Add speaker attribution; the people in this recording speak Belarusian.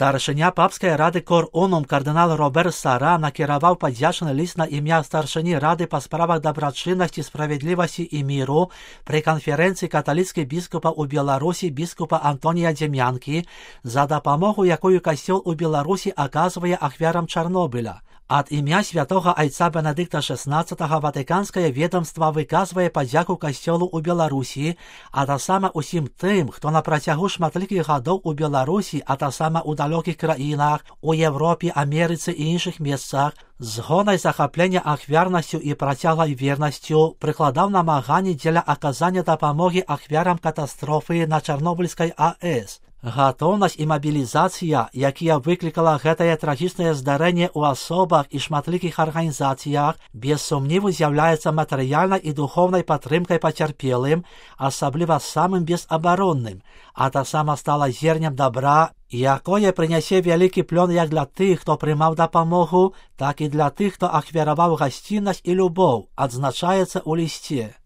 Speaker 1: Старшыня папскай рады Кор Унум кардынал Роберт Сара накіраваў падзячны ліст на імя старшыні рады па справах дабрачыннасці, справядлівасці і міру пры канферэнцыі каталіцкіх біскупаў у Беларусі біскупа Антонія Дземянкі за дапамогу, якую касцёл у Беларусі аказвае ахвярам Чарнобыля. Ад імя святога айца Бенедыкта XVI Ватыканскае ведомства выказвае падзяку касцёлу ў Беларусі, а таксама ўсім тым, хто на працягу шматлікіх гадоў у Беларусі, а таксама ў далёкіх краінах, у Европе, Амерыцы і іншых месцах, з гонай захаплення ахвярнасцю і працяглай вернасцю прыкладаў намаганні дзеля аказання дапамогі ахвярам катастрофы на Чарнобыльскай АЭС. Гатоўнасць і мабілізацыя, якія выклікала гэтае трагічнае здарэнне ў асобах і шматлікіх арганізацыях, без сумніву з'яўляецца матэрыяльнай і духоўнай падтрымкай пацярпелым, асабліва самым безабаронным, а таксама стала зернем добра, якое прынясе вялікі плён як для тых, хто прымаў дапамогу, так і для тых, хто ахвяраваў гасціннасць і любоў, адзначаецца ў лісце.